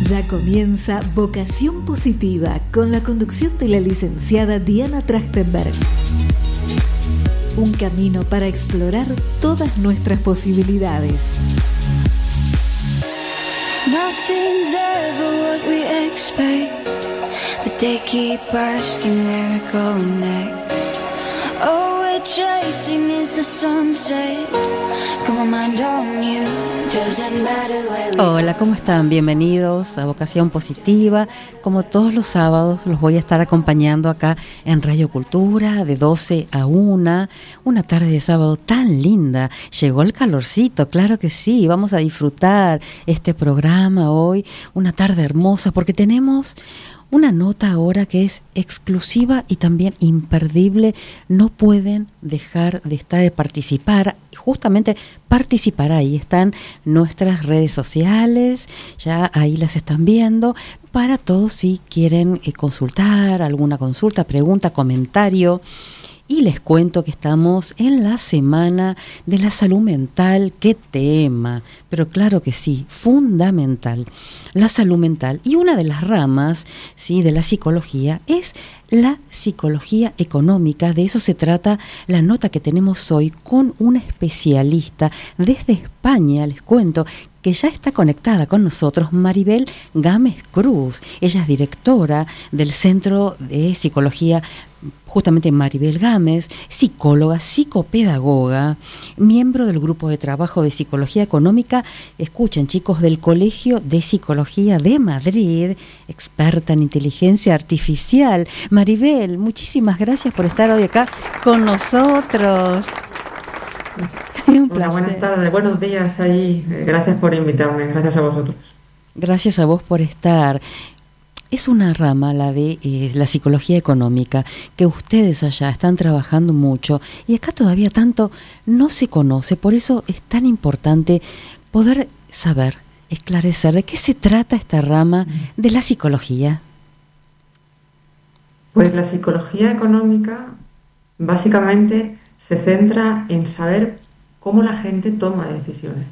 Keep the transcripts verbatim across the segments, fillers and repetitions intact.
Ya comienza Vocación Positiva con la conducción de la licenciada Diana Trachtenberg. Un camino para explorar todas nuestras posibilidades. Nothing's ever what we expect, but they keep asking where we're going next. All we're chasing is the sunset. Come on, mind on you. Doesn't matter where we Hola, ¿cómo están? Bienvenidos a Vocación Positiva. Como todos los sábados, los voy a estar acompañando acá en Radio Cultura de doce a una. Una tarde de sábado tan linda. Llegó el calorcito, claro que sí. Vamos a disfrutar este programa hoy. Una tarde hermosa porque tenemos una nota ahora que es exclusiva y también imperdible. No pueden dejar de estar de participar. Justamente participar, ahí están nuestras redes sociales, ya ahí las están viendo, para todos si quieren eh, consultar, alguna consulta, pregunta, comentario. Y les cuento que estamos en la Semana de la Salud Mental. ¡Qué tema! Pero claro que sí, fundamental, la salud mental. Y una de las ramas, sí, de la psicología es la psicología económica. De eso se trata la nota que tenemos hoy con una especialista desde España, les cuento, que ya está conectada con nosotros, Maribel Gámez Cruz. Ella es directora del Centro de Psicología, justamente Maribel Gámez, psicóloga, psicopedagoga, miembro del grupo de trabajo de psicología económica, escuchen chicos, del Colegio de Psicología de Madrid, experta en inteligencia artificial. Maribel, muchísimas gracias por estar hoy acá con nosotros. Un Hola, buenas tardes, buenos días allí. Gracias por invitarme, gracias a vosotros. Gracias a vos por estar. Es una rama, la de eh, la psicología económica, que ustedes allá están trabajando mucho y acá todavía tanto no se conoce. Por eso es tan importante poder saber, esclarecer de qué se trata esta rama de la psicología. Pues la psicología económica básicamente se centra en saber cómo la gente toma decisiones.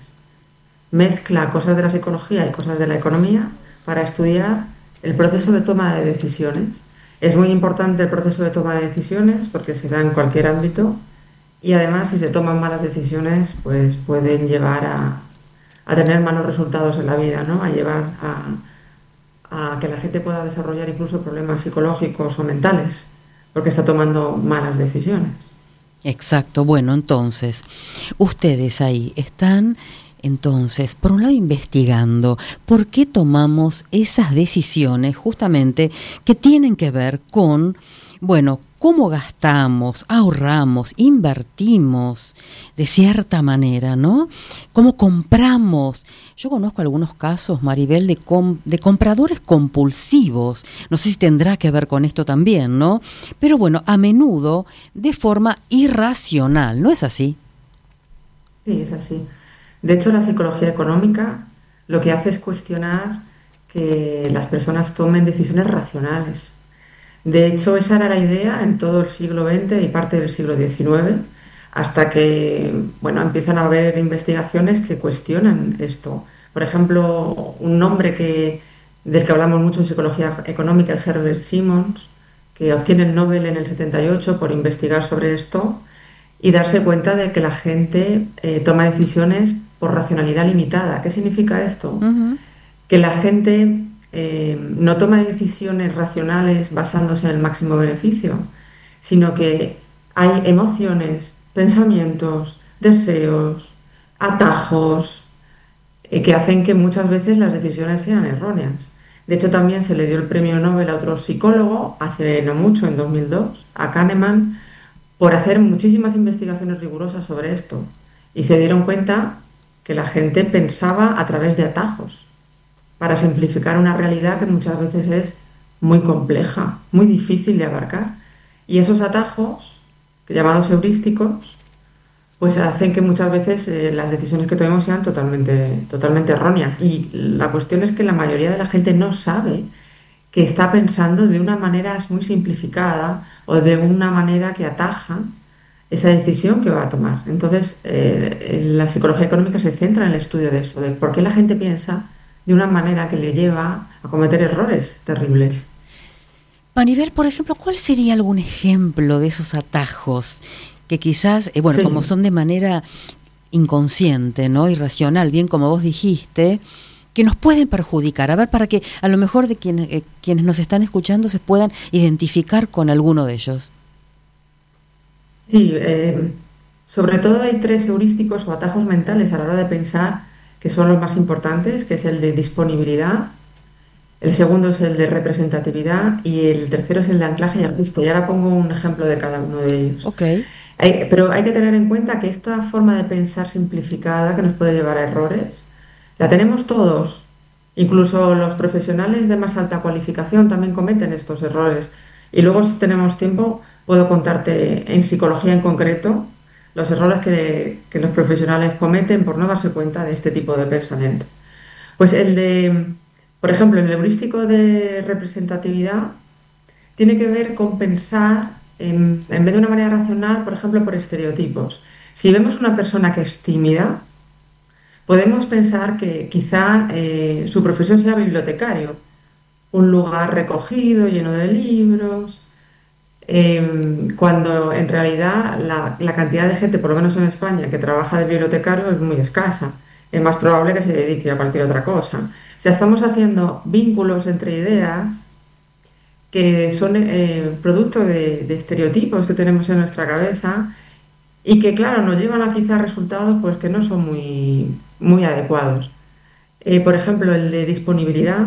Mezcla cosas de la psicología y cosas de la economía para estudiar el proceso de toma de decisiones. Es muy importante el proceso de toma de decisiones porque se da en cualquier ámbito y además si se toman malas decisiones pues pueden llevar a, a tener malos resultados en la vida, ¿no? A llevar a, a que la gente pueda desarrollar incluso problemas psicológicos o mentales porque está tomando malas decisiones. Exacto. Bueno, entonces, ustedes ahí están, entonces, por un lado investigando por qué tomamos esas decisiones justamente que tienen que ver con, bueno, cómo gastamos, ahorramos, invertimos de cierta manera, ¿no? Cómo compramos. Yo conozco algunos casos, Maribel, de, com- de compradores compulsivos. No sé si tendrá que ver con esto también, ¿no? Pero bueno, a menudo de forma irracional, ¿no es así? Sí, es así. De hecho, la psicología económica lo que hace es cuestionar que las personas tomen decisiones racionales. De hecho, esa era la idea en todo el siglo veinte y parte del siglo diecinueve, hasta que, bueno, empiezan a haber investigaciones que cuestionan esto. Por ejemplo, un nombre que, del que hablamos mucho en psicología económica es Herbert Simons, que obtiene el Nobel en el setenta y ocho por investigar sobre esto y darse cuenta de que la gente eh, toma decisiones por racionalidad limitada. ¿Qué significa esto? Uh-huh. Que la gente eh, no toma decisiones racionales basándose en el máximo beneficio, sino que hay emociones, pensamientos, deseos, atajos, eh, que hacen que muchas veces las decisiones sean erróneas. De hecho, también se le dio el premio Nobel a otro psicólogo, hace no mucho, en dos mil dos, a Kahneman, por hacer muchísimas investigaciones rigurosas sobre esto. Y se dieron cuenta que la gente pensaba a través de atajos, para simplificar una realidad que muchas veces es muy compleja, muy difícil de abarcar. Y esos atajos, llamados heurísticos, pues hacen que muchas veces eh, las decisiones que tomemos sean totalmente, totalmente erróneas. Y la cuestión es que la mayoría de la gente no sabe que está pensando de una manera muy simplificada o de una manera que ataja esa decisión que va a tomar. Entonces, eh, la psicología económica se centra en el estudio de eso, de por qué la gente piensa de una manera que le lleva a cometer errores terribles. Maribel, por ejemplo, ¿cuál sería algún ejemplo de esos atajos que quizás, eh, bueno, sí. como son de manera inconsciente, ¿no? Irracional, bien como vos dijiste, que nos pueden perjudicar? A ver, para que a lo mejor de quien, eh, quienes nos están escuchando se puedan identificar con alguno de ellos. Sí, eh, sobre todo hay tres heurísticos o atajos mentales a la hora de pensar que son los más importantes, que es el de disponibilidad, el segundo es el de representatividad y el tercero es el de anclaje y ajuste. Y ahora pongo un ejemplo de cada uno de ellos. Okay. Hay, pero hay que tener en cuenta que esta forma de pensar simplificada que nos puede llevar a errores, la tenemos todos. Incluso los profesionales de más alta cualificación también cometen estos errores. Y luego, si tenemos tiempo, puedo contarte en psicología en concreto los errores que, que los profesionales cometen por no darse cuenta de este tipo de pensamiento. Pues el de, por ejemplo, el heurístico de representatividad tiene que ver con pensar en, en vez de una manera racional, por ejemplo, por estereotipos. Si vemos una persona que es tímida, podemos pensar que quizá eh, su profesión sea bibliotecario, un lugar recogido, lleno de libros, eh, cuando en realidad la, la cantidad de gente, por lo menos en España, que trabaja de bibliotecario es muy escasa. Es más probable que se dedique a cualquier otra cosa. O sea, estamos haciendo vínculos entre ideas que son eh, producto de, de estereotipos que tenemos en nuestra cabeza y que, claro, nos llevan a quizás resultados pues, que no son muy, muy adecuados. Eh, por ejemplo, el de disponibilidad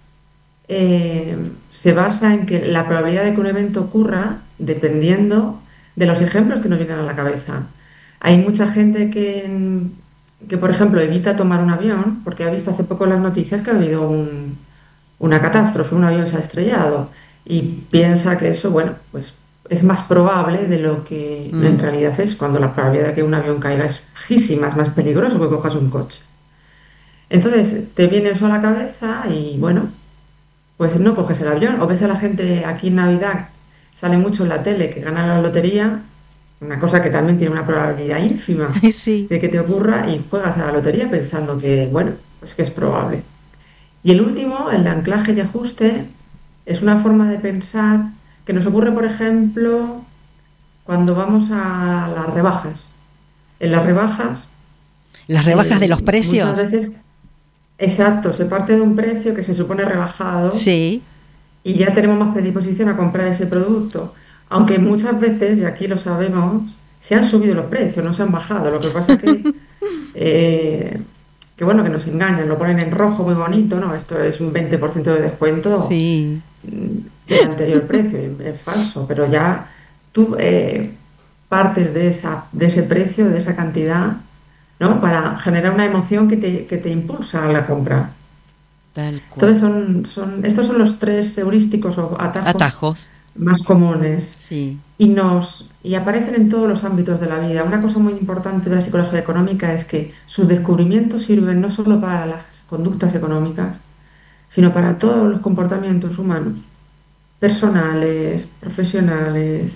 eh, se basa en que la probabilidad de que un evento ocurra dependiendo de los ejemplos que nos vienen a la cabeza. Hay mucha gente que, que por ejemplo, evita tomar un avión porque ha visto hace poco en las noticias que ha habido un, una catástrofe, un avión se ha estrellado y piensa que eso, bueno, pues es más probable de lo que mm. en realidad es, cuando la probabilidad de que un avión caiga es bajísima, es más peligroso que cojas un coche. Entonces te viene eso a la cabeza y bueno, pues no coges el avión. O ves a la gente aquí en Navidad, sale mucho en la tele que gana la lotería, una cosa que también tiene una probabilidad ínfima sí. de que te ocurra, y juegas a la lotería pensando que, bueno, pues que es probable. Y el último, el de anclaje y ajuste, es una forma de pensar que nos ocurre, por ejemplo, cuando vamos a las rebajas. En las rebajas... ¿Las rebajas eh, de los precios? Muchas veces, exacto, se parte de un precio que se supone rebajado. Sí. Y ya tenemos más predisposición a comprar ese producto. Aunque muchas veces, y aquí lo sabemos, se han subido los precios, no se han bajado. Lo que pasa es que... eh, que bueno, que nos engañan, lo ponen en rojo muy bonito, no, esto es un veinte por ciento de descuento sí. del anterior precio, es falso, pero ya tú eh, partes de, esa, de ese precio, de esa cantidad, ¿no? Para generar una emoción que te, que te impulsa a la compra. Tal cual. Entonces son, son, estos son los tres heurísticos o atajos, atajos. más comunes. Sí. Y, nos, y aparecen en todos los ámbitos de la vida. Una cosa muy importante de la psicología económica es que sus descubrimientos sirven no solo para las conductas económicas, sino para todos los comportamientos humanos, personales, profesionales,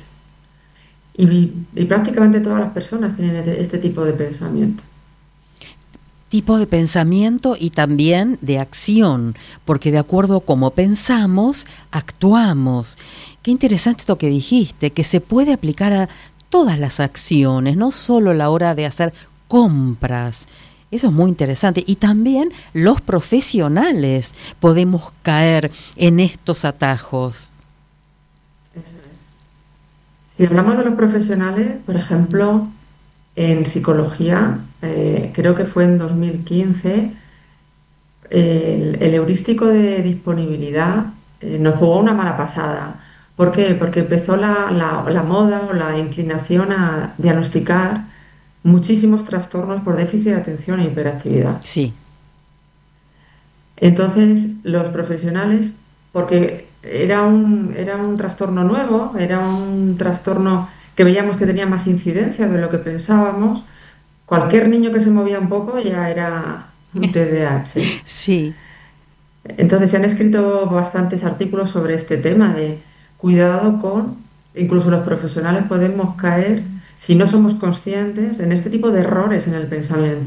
y, y prácticamente todas las personas tienen este, este tipo de pensamiento. Tipo de pensamiento y también de acción, porque de acuerdo a cómo pensamos, actuamos. Qué interesante esto que dijiste, que se puede aplicar a todas las acciones, no solo a la hora de hacer compras. Eso es muy interesante. Y también los profesionales podemos caer en estos atajos. Eso es. Si hablamos de los profesionales, por ejemplo, en psicología, eh, creo que fue en dos mil quince, el, el heurístico de disponibilidad eh, nos jugó una mala pasada. ¿Por qué? Porque empezó la, la, la moda o la inclinación a diagnosticar muchísimos trastornos por déficit de atención e hiperactividad. Sí. Entonces, los profesionales, porque era un, era un trastorno nuevo, era un trastorno que veíamos que tenía más incidencia de lo que pensábamos, cualquier niño que se movía un poco ya era un T D A H. Sí. Entonces se han escrito bastantes artículos sobre este tema de cuidado con, incluso los profesionales podemos caer, si no somos conscientes, en este tipo de errores en el pensamiento.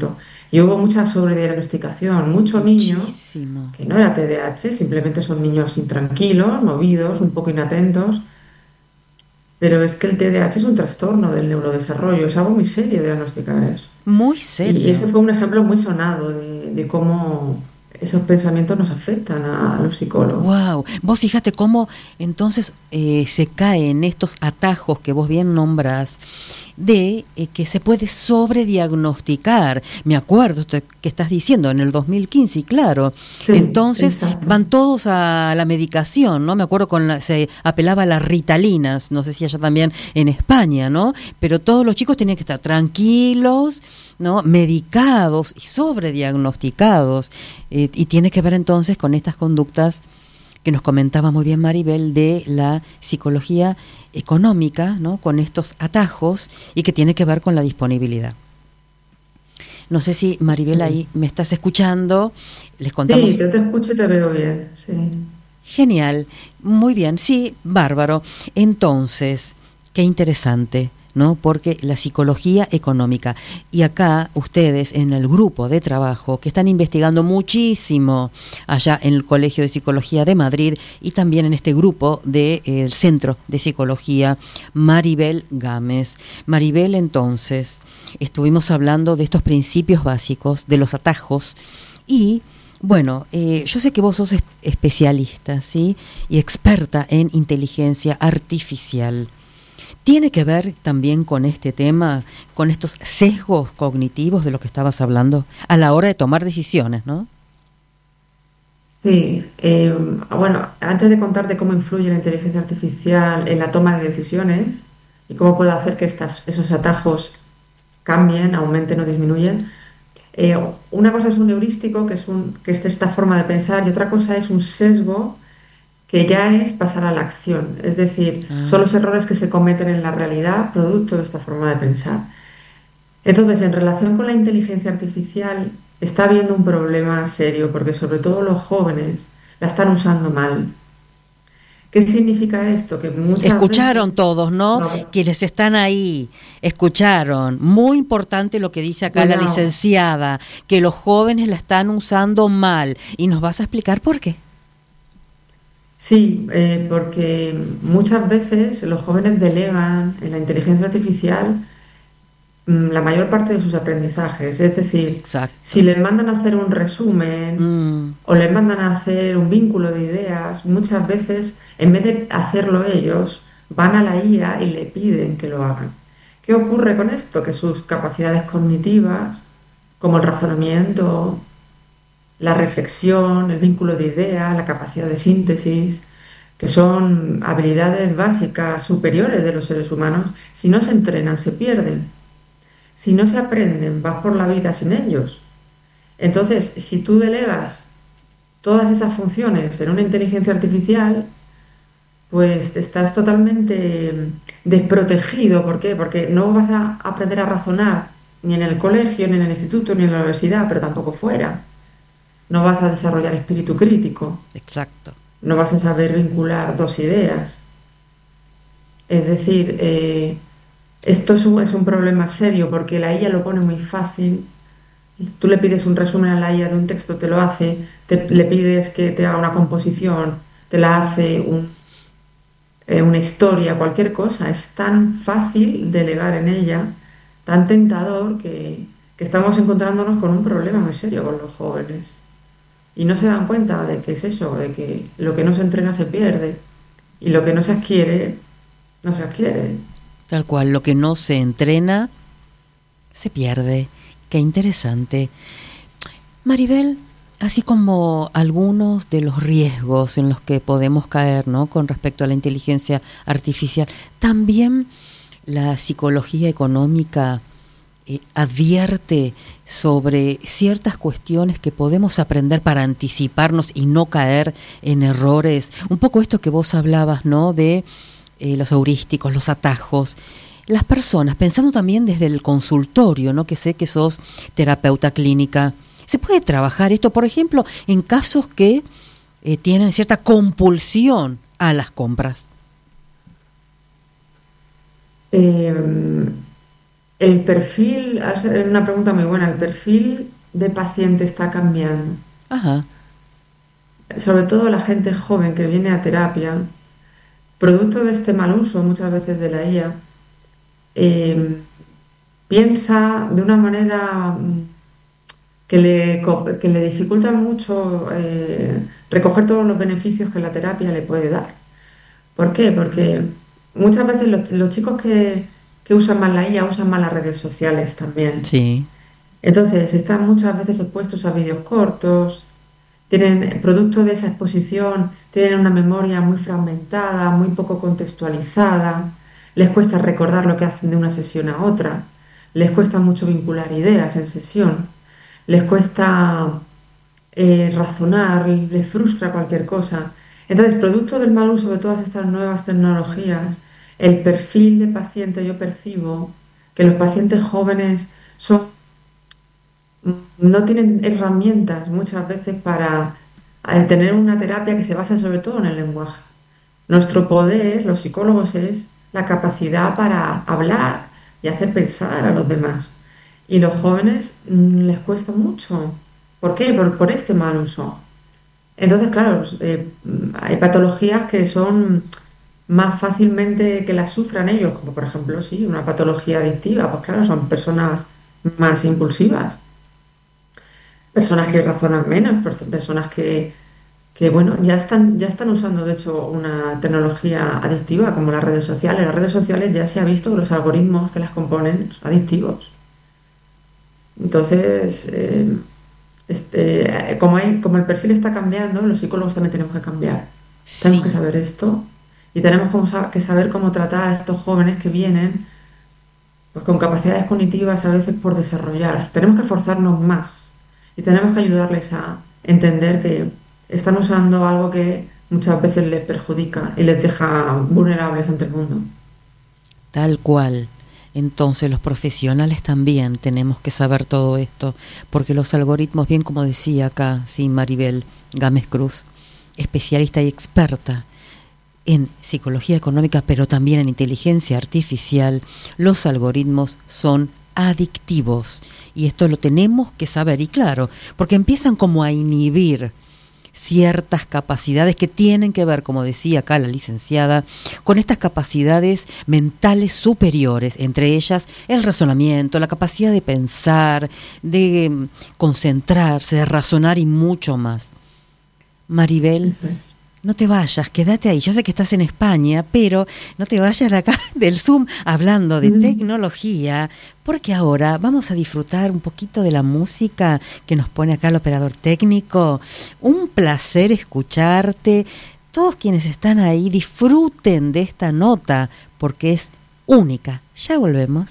Y hubo mucha sobrediagnosticación, mucho niño Muchísimo. que no era T D A H, simplemente son niños intranquilos, movidos, un poco inatentos, pero es que el T D A H es un trastorno del neurodesarrollo, es algo muy serio diagnosticar eso. Muy Y ese serio. fue un ejemplo muy sonado de, de cómo esos pensamientos nos afectan a, a los psicólogos. Wow, vos fíjate cómo entonces eh, se cae en estos atajos que vos bien nombrás de eh, que se puede sobrediagnosticar. Me acuerdo usted que estás diciendo en el dos mil quince, y claro, Sí, entonces exacto. van todos a la medicación, ¿no? Me acuerdo con la, se apelaba a las ritalinas, no sé si allá también en España, ¿no? Pero todos los chicos tenían que estar tranquilos, ¿no? Medicados y sobrediagnosticados, eh, y tiene que ver entonces con estas conductas que nos comentaba muy bien Maribel de la psicología económica, ¿no? Con estos atajos, y que tiene que ver con la disponibilidad. No sé si Maribel ahí me estás escuchando, les contamos. Sí, yo te escucho y te veo bien, sí. Genial, muy bien, sí, bárbaro. Entonces, qué interesante, ¿no? Porque la psicología económica, y acá ustedes en el grupo de trabajo que están investigando muchísimo allá en el Colegio de Psicología de Madrid, y también en este grupo del de, Centro de Psicología Maribel Gámez. Maribel, entonces, estuvimos hablando de estos principios básicos, de los atajos, y bueno, eh, yo sé que vos sos especialista, ¿sí? Y experta en inteligencia artificial. ¿Tiene que ver también con este tema, con estos sesgos cognitivos de los que estabas hablando a la hora de tomar decisiones, ¿no? Sí, eh, bueno, antes de contarte cómo influye la inteligencia artificial en la toma de decisiones y cómo puede hacer que estas, esos atajos cambien, aumenten o disminuyen, eh, una cosa es un heurístico, que es, un, que es esta forma de pensar, y otra cosa es un sesgo, que ya es pasar a la acción. Es decir, Ah. son los errores que se cometen en la realidad producto de esta forma de pensar. Entonces, en relación con la inteligencia artificial, está habiendo un problema serio, porque sobre todo los jóvenes la están usando mal. ¿Qué significa esto? Que muchas Escucharon veces... todos, ¿no? No, Quienes están ahí, escucharon. Muy importante lo que dice acá la cuidado. licenciada, que los jóvenes la están usando mal. ¿Y nos vas a explicar por qué? Sí, eh, porque muchas veces los jóvenes delegan en la inteligencia artificial mm, la mayor parte de sus aprendizajes. Es decir, si Exacto. les mandan a hacer un resumen Mm, o les mandan a hacer un vínculo de ideas, muchas veces, en vez de hacerlo ellos, van a la I A y le piden que lo hagan. ¿Qué ocurre con esto? Que sus capacidades cognitivas, como el razonamiento, la reflexión, el vínculo de ideas, la capacidad de síntesis, que son habilidades básicas superiores de los seres humanos, si no se entrenan, se pierden. Si no se aprenden, vas por la vida sin ellos. Entonces, si tú delegas todas esas funciones en una inteligencia artificial, pues estás totalmente desprotegido. ¿Por qué? Porque no vas a aprender a razonar ni en el colegio, ni en el instituto, ni en la universidad, pero tampoco fuera. No vas a desarrollar espíritu crítico, exacto. no vas a saber vincular dos ideas. Es decir, eh, esto es un, es un problema serio porque la I A lo pone muy fácil. Tú le pides un resumen a la I A de un texto, te lo hace, te, le pides que te haga una composición, te la hace un, eh, una historia, cualquier cosa. Es tan fácil delegar en ella, tan tentador que, que estamos encontrándonos con un problema muy serio con los jóvenes. Y no se dan cuenta de que es eso, de que lo que no se entrena se pierde y lo que no se adquiere, no se adquiere. Tal cual, lo que no se entrena, se pierde. Qué interesante. Maribel, así como algunos de los riesgos en los que podemos caer, ¿no?, con respecto a la inteligencia artificial, también la psicología económica eh, advierte sobre ciertas cuestiones que podemos aprender para anticiparnos y no caer en errores. Un poco esto que vos hablabas, ¿no?, de eh, los heurísticos, los atajos. Las personas, pensando también desde el consultorio, ¿no?, que sé que sos terapeuta clínica, ¿se puede trabajar esto, por ejemplo, en casos que eh, tienen cierta compulsión a las compras? Eh, el perfil, es una pregunta muy buena, el perfil de paciente está cambiando. Ajá. Sobre todo la gente joven que viene a terapia, producto de este mal uso muchas veces de la I A, eh, piensa de una manera que le, que le dificulta mucho eh, recoger todos los beneficios que la terapia le puede dar. ¿Por qué? Porque muchas veces los, los chicos que, que usan más la I A usan más las redes sociales también. Sí. Entonces están muchas veces expuestos a vídeos cortos, tienen, producto de esa exposición, tienen una memoria muy fragmentada, muy poco contextualizada, les cuesta recordar lo que hacen de una sesión a otra, les cuesta mucho vincular ideas en sesión, les cuesta eh, razonar, les frustra cualquier cosa. Entonces, producto del mal uso de todas estas nuevas tecnologías, el perfil de paciente, yo percibo que los pacientes jóvenes son no tienen herramientas muchas veces para eh, tener una terapia que se basa sobre todo en el lenguaje. Nuestro poder, los psicólogos, es la capacidad para hablar y hacer pensar a los demás. Y los jóvenes mmm, les cuesta mucho. ¿Por qué? Por, por este mal uso. Entonces, claro, eh, hay patologías que son más fácilmente que las sufran ellos, como por ejemplo, sí, una patología adictiva. Pues claro, son personas más impulsivas. Personas que razonan menos, personas que, que bueno, ya están, ya están usando de hecho una tecnología adictiva como las redes sociales. Las redes sociales ya se ha visto que los algoritmos que las componen son adictivos. Entonces, eh, este, como, hay, como el perfil está cambiando, los psicólogos también tenemos que cambiar. Sí. Tenemos que saber esto y tenemos que saber cómo tratar a estos jóvenes que vienen pues, con capacidades cognitivas a veces por desarrollar. Tenemos que esforzarnos más. Y tenemos que ayudarles a entender que están usando algo que muchas veces les perjudica y les deja vulnerables ante el mundo. Tal cual. Entonces los profesionales también tenemos que saber todo esto, porque los algoritmos, bien como decía acá, sí, Maribel Gámez Cruz, especialista y experta en psicología económica, pero también en inteligencia artificial, los algoritmos son adictivos y esto lo tenemos que saber, y claro, porque empiezan como a inhibir ciertas capacidades que tienen que ver, como decía acá la licenciada, con estas capacidades mentales superiores, entre ellas el razonamiento, la capacidad de pensar, de concentrarse, de razonar y mucho más. Maribel, no te vayas, quédate ahí. Yo sé que estás en España, pero no te vayas de acá del Zoom hablando de mm. tecnología, porque ahora vamos a disfrutar un poquito de la música que nos pone acá el operador técnico. Un placer escucharte. Todos quienes están ahí disfruten de esta nota, porque es única. Ya volvemos.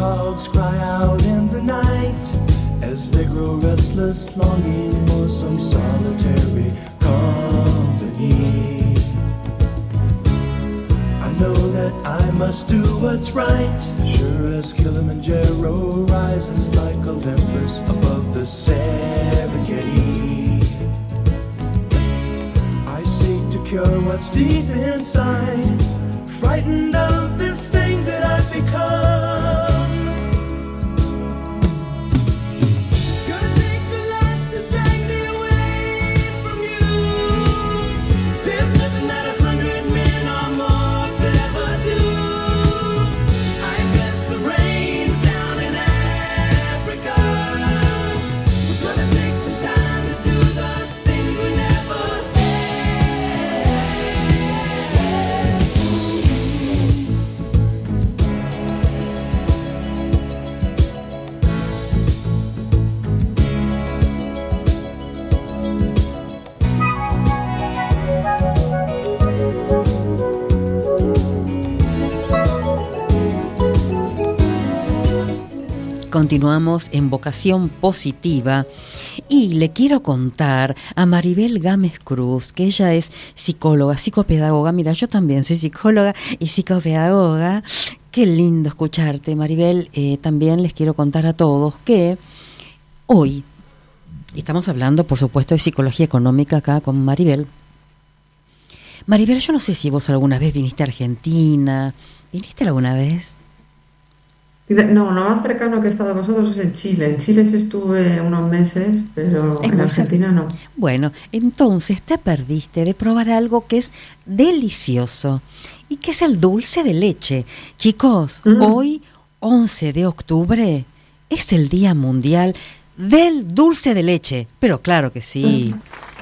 dogs cry out in the night as they grow restless, longing for some solitary company. I know that I must do what's right, sure as Kilimanjaro rises like Olympus above the Serengeti. I seek to cure what's deep inside, frightened of this thing that I've become. Continuamos en Vocación Positiva y le quiero contar a Maribel Gámez Cruz, que ella es psicóloga, psicopedagoga. Mira, yo también soy psicóloga y psicopedagoga. Qué lindo escucharte, Maribel. Eh, también les quiero contar a todos que hoy estamos hablando, por supuesto, de psicología económica acá con Maribel. Maribel, yo no sé si vos alguna vez viniste a Argentina. ¿Viniste alguna vez? No, lo más cercano que he estado con vosotros es en Chile. En Chile sí estuve unos meses, pero en Argentina no. Bueno, entonces te perdiste de probar algo que es delicioso y que es el dulce de leche. Chicos, mm. hoy, once de octubre, es el Día Mundial del Dulce de Leche. Pero claro que sí.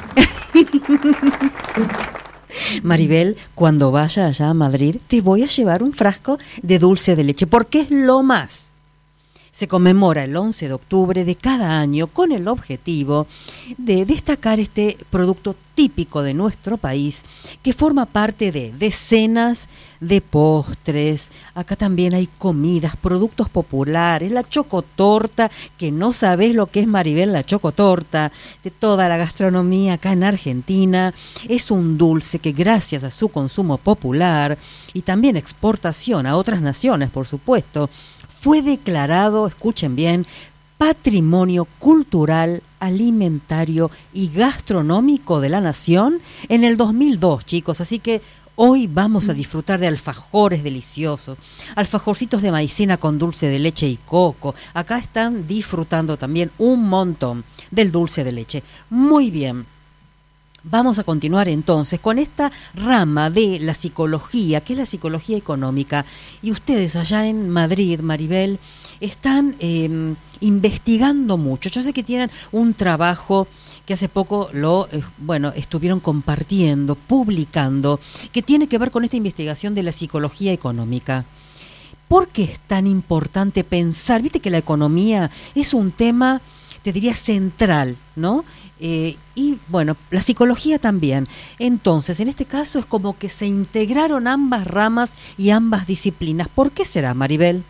Mm. Maribel, cuando vaya allá a Madrid, te voy a llevar un frasco de dulce de leche, porque es lo más. Se conmemora el once de octubre de cada año con el objetivo de destacar este producto típico de nuestro país, que forma parte de decenas de postres. Acá también hay comidas, productos populares, la chocotorta, que no sabés lo que es, Maribel, la chocotorta, de toda la gastronomía acá en Argentina. Es un dulce que gracias a su consumo popular y también exportación a otras naciones, por supuesto, fue declarado, escuchen bien, Patrimonio Cultural, Alimentario y Gastronómico de la Nación en el dos mil dos, chicos. Así que hoy vamos a disfrutar de alfajores deliciosos, alfajorcitos de maicena con dulce de leche y coco. Acá están disfrutando también un montón del dulce de leche. Muy bien. Vamos a continuar entonces con esta rama de la psicología, que es la psicología económica. Y ustedes allá en Madrid, Maribel, están eh, investigando mucho. Yo sé que tienen un trabajo que hace poco lo eh, bueno estuvieron compartiendo, publicando, que tiene que ver con esta investigación de la psicología económica. ¿Por qué es tan importante pensar? Viste que la economía es un tema, te diría, central, ¿no? Eh, y bueno, la psicología también. Entonces, en este caso es como que se integraron ambas ramas y ambas disciplinas. ¿Por qué será, Maribel?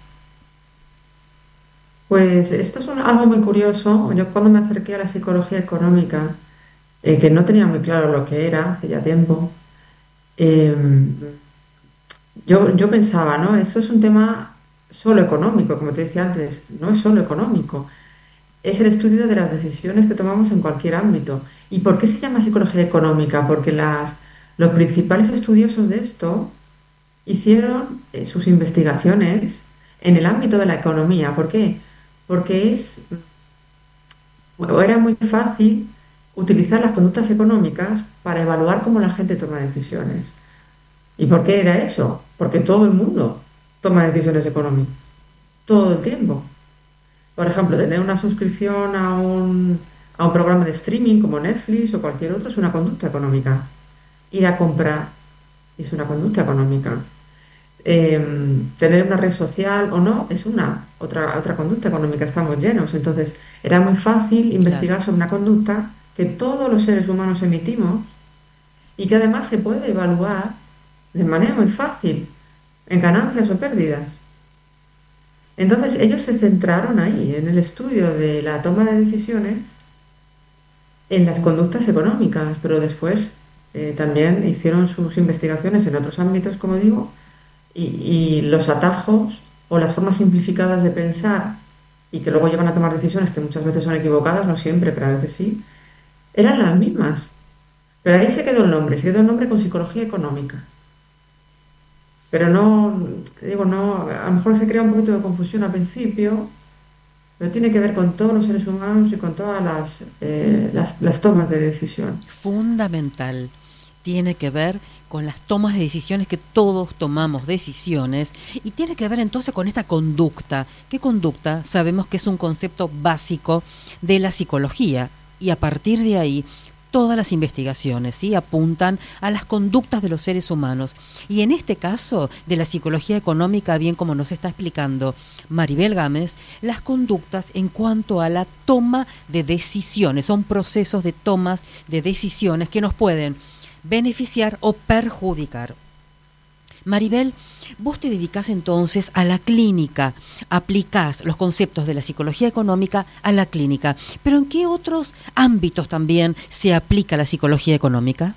Pues esto es un, algo muy curioso. Yo cuando me acerqué a la psicología económica, eh, que no tenía muy claro lo que era hace ya tiempo, eh, yo, yo pensaba, ¿no? Eso es un tema solo económico, como te decía antes, no es solo económico. Es el estudio de las decisiones que tomamos en cualquier ámbito. ¿Y por qué se llama psicología económica? Porque las, los principales estudiosos de esto hicieron eh, sus investigaciones en el ámbito de la economía. ¿Por qué? Porque es, bueno, era muy fácil utilizar las conductas económicas para evaluar cómo la gente toma decisiones. ¿Y por qué era eso? Porque todo el mundo toma decisiones económicas, todo el tiempo. Por ejemplo, tener una suscripción a un, a un programa de streaming como Netflix o cualquier otro es una conducta económica. Ir a comprar es una conducta económica. Eh, tener una red social o no es una otra, otra conducta económica. Estamos llenos. Entonces, era muy fácil investigar claro. sobre una conducta que todos los seres humanos emitimos y que además se puede evaluar de manera muy fácil en ganancias o pérdidas. Entonces ellos se centraron ahí, en el estudio de la toma de decisiones, en las conductas económicas, pero después eh, también hicieron sus investigaciones en otros ámbitos, como digo, y, y los atajos o las formas simplificadas de pensar y que luego llevan a tomar decisiones que muchas veces son equivocadas, no siempre, pero a veces sí, eran las mismas. Pero ahí se quedó el nombre, se quedó el nombre con psicología económica. Pero no, digo, no, a lo mejor se crea un poquito de confusión al principio, pero tiene que ver con todos los seres humanos y con todas las, eh, las, las tomas de decisión. Fundamental. Tiene que ver con las tomas de decisiones, que todos tomamos decisiones, y tiene que ver entonces con esta conducta. ¿Qué conducta? Sabemos que es un concepto básico de la psicología, y a partir de ahí todas las investigaciones, ¿sí?, apuntan a las conductas de los seres humanos. Y en este caso de la psicología económica, bien como nos está explicando Maribel Gámez, las conductas en cuanto a la toma de decisiones, son procesos de tomas de decisiones que nos pueden beneficiar o perjudicar. Maribel, vos te dedicás entonces a la clínica, aplicás los conceptos de la psicología económica a la clínica, pero ¿en qué otros ámbitos también se aplica la psicología económica?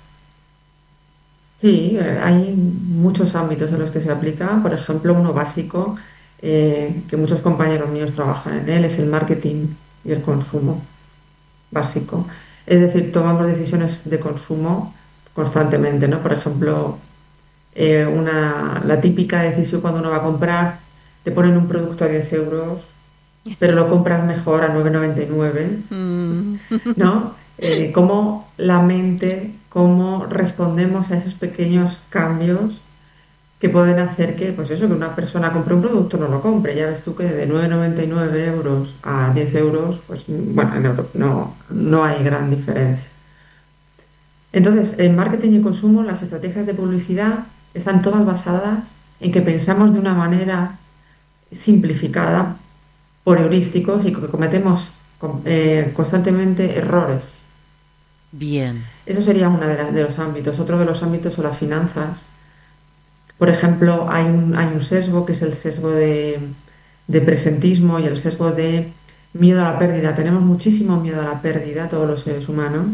Sí, eh, hay muchos ámbitos en los que se aplica. Por ejemplo, uno básico, eh, que muchos compañeros míos trabajan en él, es el marketing y el consumo básico. Es decir, tomamos decisiones de consumo constantemente, ¿no? Por ejemplo, eh, una, la típica decisión cuando uno va a comprar, te ponen un producto a diez euros, pero lo compras mejor a nueve noventa y nueve, ¿no? Eh, cómo la mente, cómo respondemos a esos pequeños cambios que pueden hacer que, pues eso, que una persona compre un producto o no lo compre. Ya ves tú que de nueve noventa y nueve euros a diez euros, pues bueno, no, no, no hay gran diferencia. Entonces, en marketing y consumo, las estrategias de publicidad están todas basadas en que pensamos de una manera simplificada, por heurísticos, y que cometemos eh, constantemente errores. Bien. Eso sería uno de, de los ámbitos. Otro de los ámbitos son las finanzas. Por ejemplo, hay un, hay un sesgo que es el sesgo de, de presentismo y el sesgo de miedo a la pérdida. Tenemos muchísimo miedo a la pérdida, todos los seres humanos.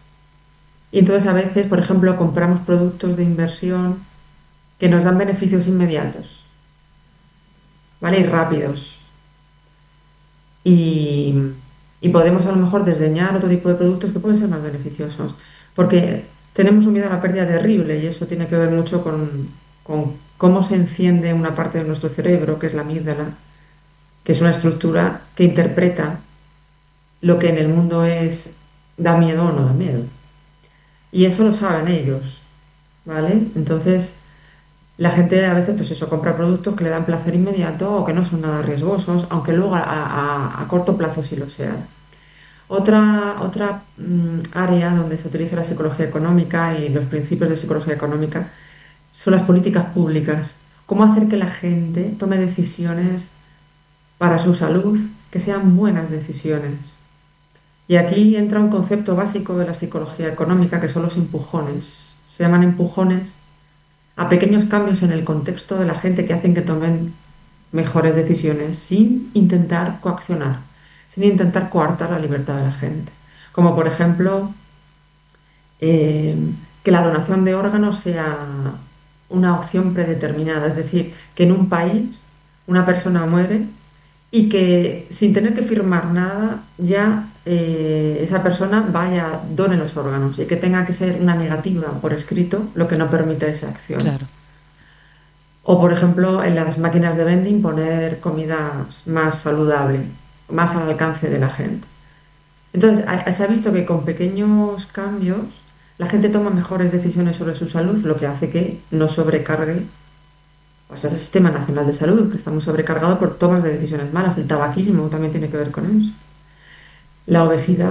Y entonces a veces, por ejemplo, compramos productos de inversión que nos dan beneficios inmediatos, ¿vale? Y rápidos. Y, y podemos a lo mejor desdeñar otro tipo de productos que pueden ser más beneficiosos. Porque tenemos un miedo a la pérdida terrible y eso tiene que ver mucho con, con cómo se enciende una parte de nuestro cerebro, que es la amígdala, que es una estructura que interpreta lo que en el mundo es da miedo o no da miedo. Y eso lo saben ellos, ¿vale? Entonces, la gente a veces, pues eso, compra productos que le dan placer inmediato o que no son nada riesgosos, aunque luego a, a, a corto plazo sí lo sean. Otra, otra um, área donde se utiliza la psicología económica y los principios de psicología económica son las políticas públicas. Cómo hacer que la gente tome decisiones para su salud, que sean buenas decisiones. Y aquí entra un concepto básico de la psicología económica, que son los empujones. Se llaman empujones a pequeños cambios en el contexto de la gente que hacen que tomen mejores decisiones sin intentar coaccionar, sin intentar coartar la libertad de la gente. Como por ejemplo, eh, que la donación de órganos sea una opción predeterminada. Es decir, que en un país una persona muere y que sin tener que firmar nada ya eh, esa persona vaya, done los órganos, y que tenga que ser una negativa por escrito lo que no permite esa acción. Claro. O por ejemplo, en las máquinas de vending poner comida más saludable, más al alcance de la gente. Entonces, se ha visto que con pequeños cambios la gente toma mejores decisiones sobre su salud, lo que hace que no sobrecargue, pues, el Sistema Nacional de Salud, que está muy sobrecargado por tomas de decisiones malas. El tabaquismo también tiene que ver con eso. La obesidad.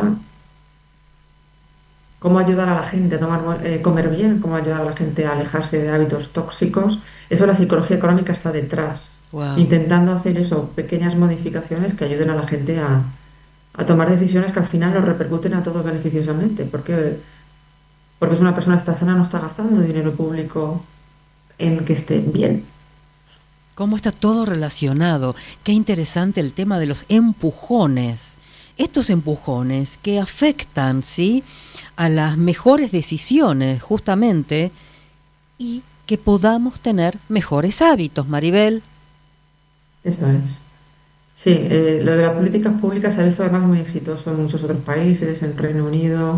Cómo ayudar a la gente a tomar, eh, comer bien, cómo ayudar a la gente a alejarse de hábitos tóxicos. Eso, la psicología económica está detrás, wow. intentando hacer eso, pequeñas modificaciones que ayuden a la gente a, a tomar decisiones que al final nos repercuten a todos beneficiosamente. Porque, porque si una persona está sana, no está gastando dinero público en que esté bien. Cómo está todo relacionado. Qué interesante el tema de los empujones. Estos empujones que afectan, ¿sí?, a las mejores decisiones, justamente, y que podamos tener mejores hábitos, Maribel. Eso es. Sí, eh, lo de las políticas públicas se ha visto además muy exitoso en muchos otros países, en Reino Unido,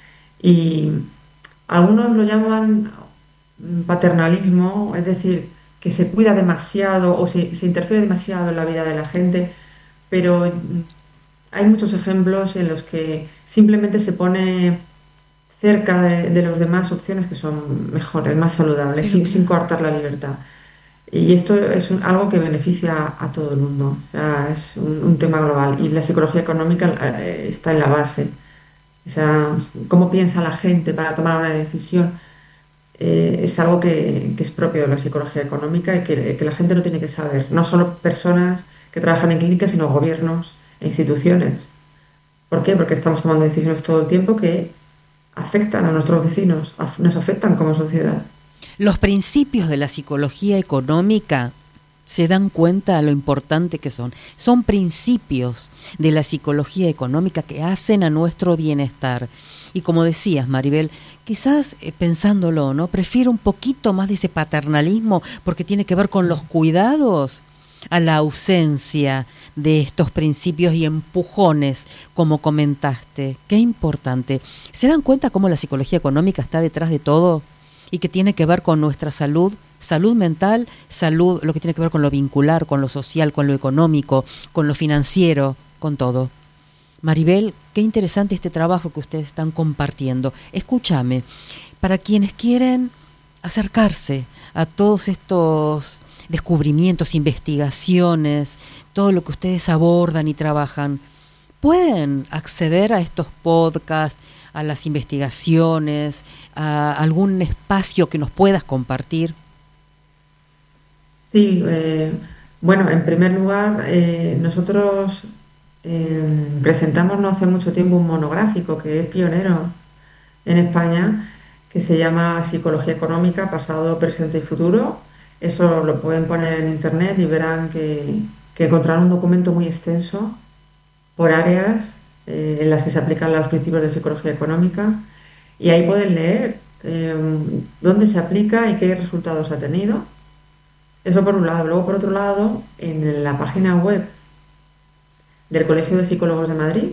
y algunos lo llaman paternalismo, es decir, que se cuida demasiado o se, se interfiere demasiado en la vida de la gente, pero hay muchos ejemplos en los que simplemente se pone cerca de, de los demás opciones que son mejores, más saludables, sin, sin coartar la libertad. Y esto es un- algo que beneficia a todo el mundo. O sea, es un, un tema global. Y la psicología económica eh, está en la base. O sea, cómo piensa la gente para tomar una decisión eh, es algo que, que es propio de la psicología económica y que, que la gente no tiene que saber. No solo personas que trabajan en clínicas, sino gobiernos e instituciones. ¿Por qué? Porque estamos tomando decisiones todo el tiempo que afectan a nuestros vecinos, af- nos afectan como sociedad. Los principios de la psicología económica se dan cuenta a lo importante que son. Son principios de la psicología económica que hacen a nuestro bienestar. Y como decías, Maribel, quizás eh, pensándolo, ¿no? Prefiero un poquito más de ese paternalismo porque tiene que ver con los cuidados a la ausencia de estos principios y empujones, como comentaste. Qué importante. ¿Se dan cuenta cómo la psicología económica está detrás de todo y que tiene que ver con nuestra salud, salud mental, salud, lo que tiene que ver con lo vincular, con lo social, con lo económico, con lo financiero, con todo? Maribel, qué interesante este trabajo que ustedes están compartiendo. Escúchame, para quienes quieren acercarse a todos estos descubrimientos, investigaciones, todo lo que ustedes abordan y trabajan, ¿pueden acceder a estos podcasts, a las investigaciones, a algún espacio que nos puedas compartir? Sí, eh, bueno, en primer lugar, eh, nosotros eh, presentamos no hace mucho tiempo un monográfico que es pionero en España, que se llama Psicología Económica, Pasado, Presente y Futuro. Eso lo pueden poner en internet y verán que, que encontrarán un documento muy extenso por áreas eh, en las que se aplican los principios de psicología económica y ahí pueden leer eh, dónde se aplica y qué resultados ha tenido. Eso por un lado. Luego, por otro lado, en la página web del Colegio de Psicólogos de Madrid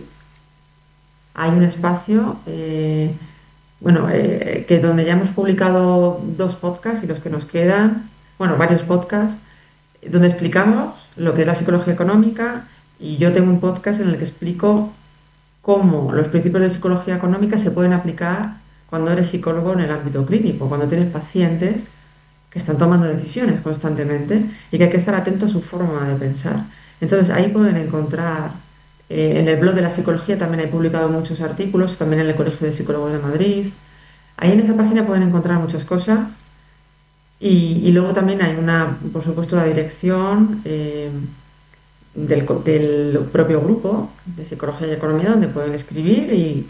hay un espacio, eh, bueno, eh, que donde ya hemos publicado dos podcasts y los que nos quedan, bueno, varios podcasts, donde explicamos lo que es la psicología económica y yo tengo un podcast en el que explico cómo los principios de psicología económica se pueden aplicar cuando eres psicólogo en el ámbito clínico, cuando tienes pacientes que están tomando decisiones constantemente y que hay que estar atento a su forma de pensar. Entonces ahí pueden encontrar, eh, en el blog de la psicología también he publicado muchos artículos, también en el Colegio de Psicólogos de Madrid. Ahí en esa página pueden encontrar muchas cosas y, y luego también hay una, por supuesto, la dirección eh, del, co- del propio grupo de Psicología y Economía donde pueden escribir y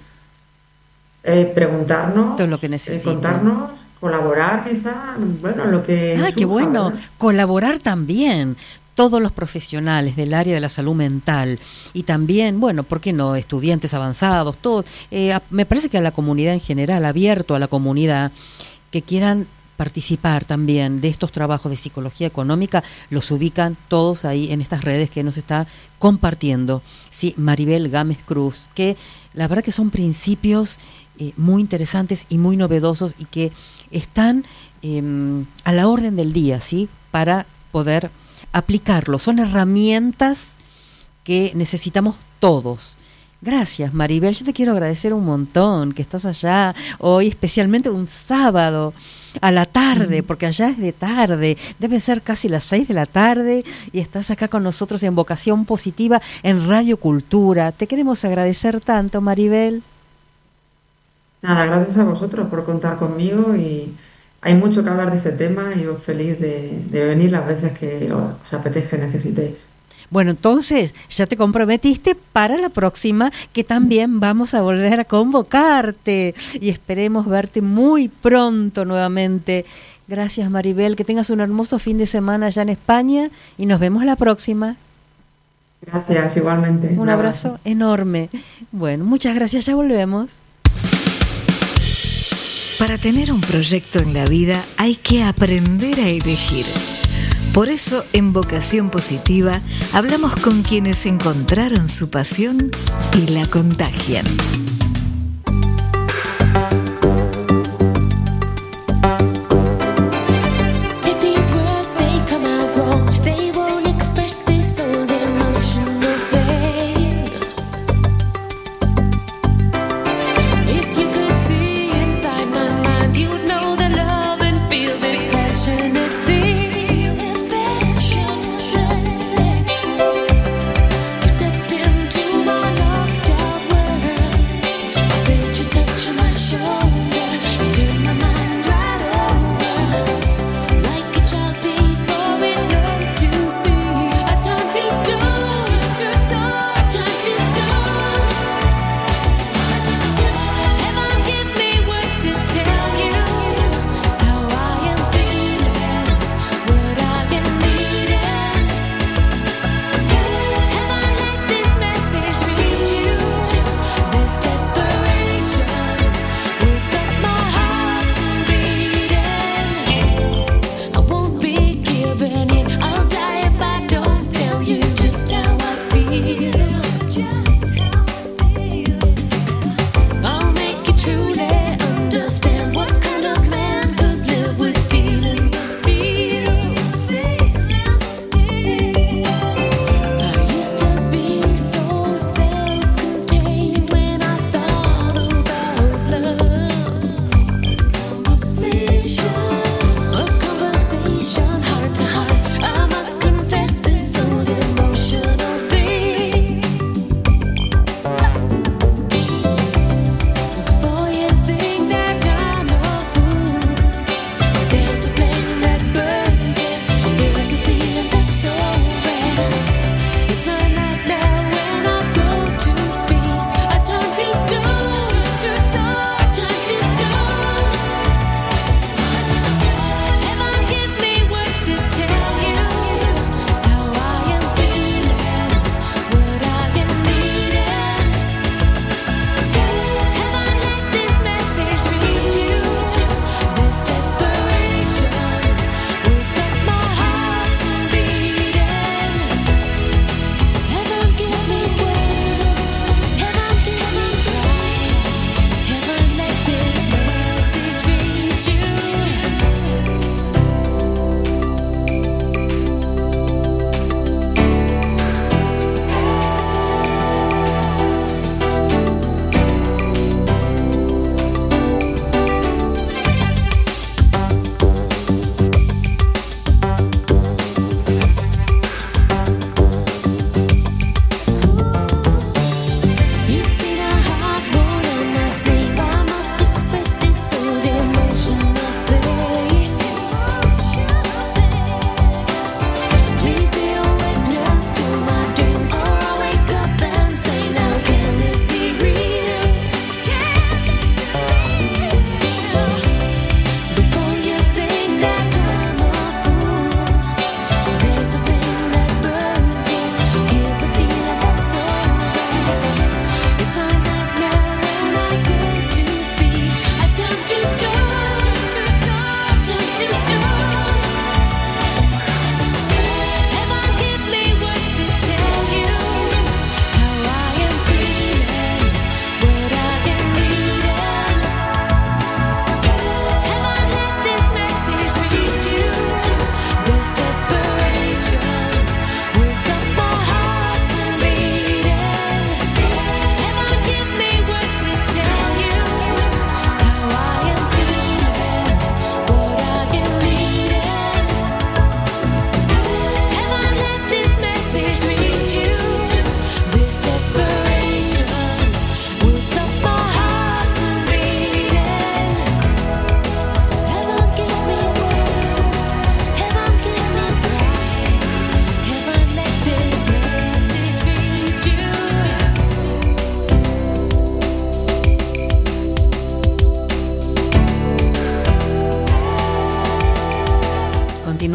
eh, preguntarnos, Todo lo que eh, necesitan. contarnos, colaborar quizá, bueno, lo que Ah, qué surja, bueno. ¿verdad? Colaborar también. Todos los profesionales del área de la salud mental y también, bueno, ¿por qué no? Estudiantes avanzados, todos. Eh, a- me parece que a la comunidad en general, abierto a la comunidad, que quieran participar también de estos trabajos de psicología económica, los ubican todos ahí en estas redes que nos está compartiendo. Sí, Maribel Gámez Cruz, que la verdad que son principios eh, muy interesantes y muy novedosos y que están eh, a la orden del día, ¿sí? Para poder aplicarlo. Son herramientas que necesitamos todos. Gracias, Maribel. Yo te quiero agradecer un montón que estás allá hoy, especialmente un sábado a la tarde, porque allá es de tarde, debe ser casi las seis de la tarde y estás acá con nosotros en Vocación Positiva en Radio Cultura. Te queremos agradecer tanto, Maribel. Nada, gracias a vosotros por contar conmigo y hay mucho que hablar de este tema y yo feliz de, de venir las veces que os apetezca y necesitéis. Bueno, entonces ya te comprometiste para la próxima, que también vamos a volver a convocarte y esperemos verte muy pronto nuevamente. Gracias, Maribel, que tengas un hermoso fin de semana allá en España y nos vemos la próxima. Gracias, igualmente. Un abrazo enorme. Bueno, muchas gracias, ya volvemos. Para tener un proyecto en la vida hay que aprender a elegir. Por eso, en Vocación Positiva, hablamos con quienes encontraron su pasión y la contagian. Stepped into my locked out world.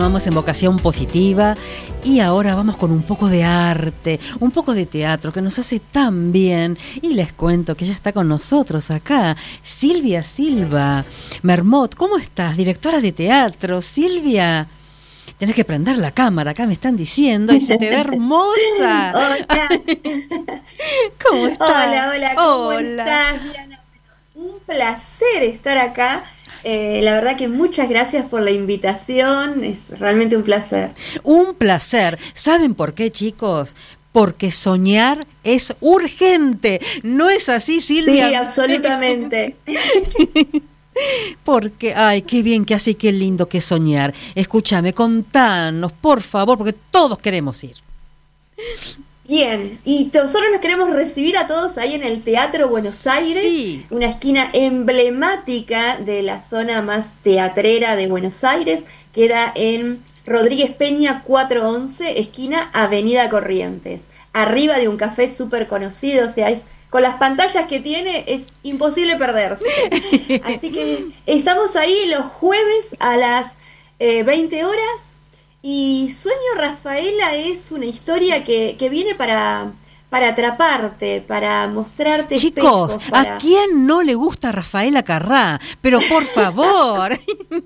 continuamos en Vocación Positiva y ahora vamos con un poco de arte, un poco de teatro que nos hace tan bien. Y les cuento que ya está con nosotros acá Silvia Silva Mermot. ¿Cómo estás? Directora de teatro. Silvia, tenés que prender la cámara, acá me están diciendo, y se te ve hermosa. Hola. ¿Cómo estás? Hola, hola, ¿cómo Hola. estás, Diana? Un placer estar acá. Eh, la verdad que muchas gracias por la invitación, es realmente un placer. Un placer. ¿Saben por qué, chicos? Porque soñar es urgente. ¿No es así, Silvia? Sí, absolutamente. Porque, ay, qué bien que hace y qué lindo que es soñar. Escúchame, contanos, por favor, porque todos queremos ir. Bien, y nosotros nos queremos recibir a todos ahí en el Teatro Buenos Aires, Sí. una esquina emblemática de la zona más teatrera de Buenos Aires, queda en Rodríguez Peña cuatrocientos once, esquina Avenida Corrientes, arriba de un café súper conocido, o sea, es, con las pantallas que tiene es imposible perderse. Así que estamos ahí los jueves a las eh, veinte horas. Y Sueño Rafaela es una historia que, que viene para, para atraparte, para mostrarte Chicos, espejos, para... ¿a quién no le gusta Rafaela Carrá? Pero por favor.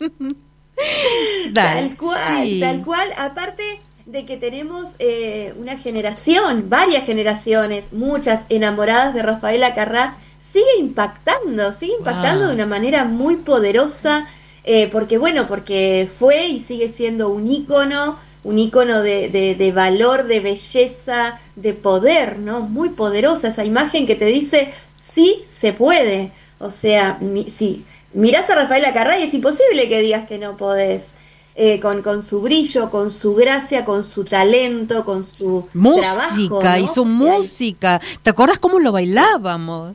Dale, Tal cual, sí. tal cual. Aparte de que tenemos eh, una generación, varias generaciones, muchas enamoradas de Rafaela Carrá, sigue impactando, sigue impactando Wow. de una manera muy poderosa. Eh, porque bueno, porque fue y sigue siendo un ícono, un ícono de, de, de valor, de belleza, de poder, ¿no? Muy poderosa esa imagen que te dice, sí, se puede. O sea, mi, si mirás a Rafaela Carrá y es imposible que digas que no podés. Eh, con, con su brillo, con su gracia, con su talento, con su Música, trabajo, ¿no? y su Y ahí- música. ¿Te acordás cómo lo bailábamos?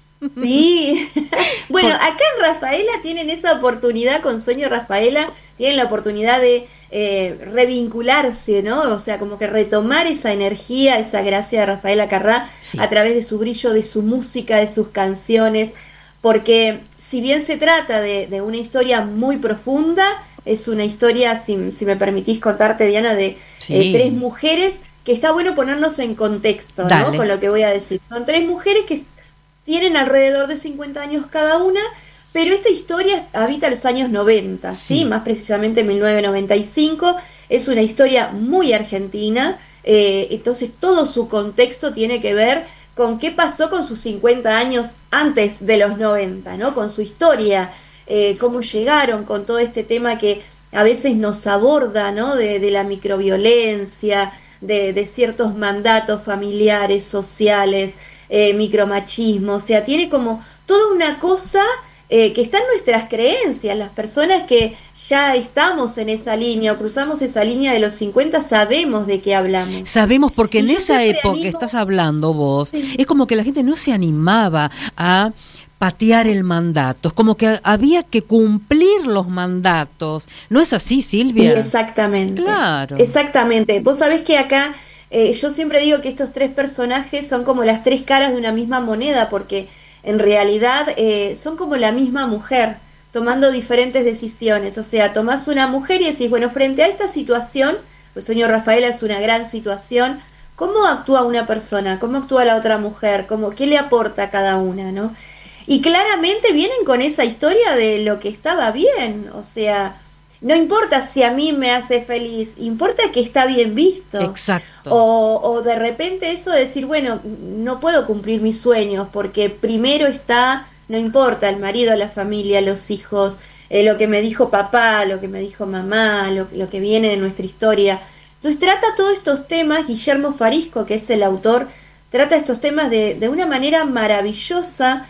Sí, bueno, acá en Rafaela tienen esa oportunidad con Sueño Rafaela, tienen la oportunidad de eh, revincularse, ¿no? O sea, como que retomar esa energía, esa gracia de Rafaela Carrá Sí. a través de su brillo, de su música, de sus canciones, porque si bien se trata de, de una historia muy profunda, es una historia, si, si me permitís contarte, Diana, de Sí. eh, tres mujeres, que está bueno ponernos en contexto, Dale. ¿no? Con lo que voy a decir. Son tres mujeres que tienen alrededor de cincuenta años cada una, pero esta historia habita los años noventa, ¿sí? Sí. Más precisamente mil novecientos noventa y cinco. Es una historia muy argentina, eh, entonces todo su contexto tiene que ver con qué pasó con sus cincuenta años antes de los noventa, ¿no? Con su historia, eh, cómo llegaron con todo este tema que a veces nos aborda, ¿no? De, de la microviolencia, de, de ciertos mandatos familiares, sociales, eh, micromachismo, o sea, tiene como toda una cosa eh, que está en nuestras creencias. Las personas que ya estamos en esa línea o cruzamos esa línea de los cincuenta sabemos de qué hablamos. Sabemos, porque Y en yo esa siempre época que animo- estás hablando vos, Sí. es como que la gente no se animaba a patear el mandato, es como que había que cumplir los mandatos. ¿No es así, Silvia? Sí, exactamente. Claro. Exactamente. Vos sabés que acá eh, yo siempre digo que estos tres personajes son como las tres caras de una misma moneda, porque en realidad eh, son como la misma mujer, tomando diferentes decisiones. O sea, tomás una mujer y decís, bueno, frente a esta situación, pues Sueño Rafaela es una gran situación, ¿cómo actúa una persona? ¿Cómo actúa la otra mujer? ¿Cómo, qué le aporta a cada una, no? Y claramente vienen con esa historia de lo que estaba bien, o sea, no importa si a mí me hace feliz, importa que está bien visto. Exacto. O, o de repente eso de decir, bueno, no puedo cumplir mis sueños porque primero está, no importa, el marido, la familia, los hijos, eh, lo que me dijo papá, lo que me dijo mamá, lo, lo que viene de nuestra historia. Entonces trata todos estos temas, Guillermo Farisco, que es el autor, trata estos temas de, de una manera maravillosa,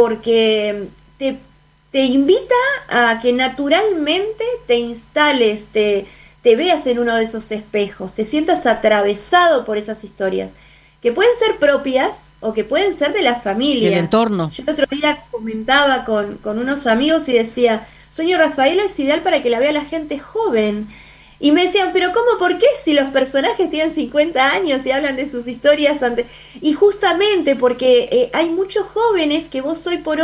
porque te, te invita a que naturalmente te instales, te, te veas en uno de esos espejos, te sientas atravesado por esas historias, que pueden ser propias o que pueden ser de la familia. Del entorno. Yo el otro día comentaba con, con unos amigos y decía, Sueño Rafaela es ideal para que la vea la gente joven. Y me decían, pero ¿cómo? ¿Por qué si los personajes tienen cincuenta años y hablan de sus historias antes? Y justamente porque eh, hay muchos jóvenes que vos hoy por hoy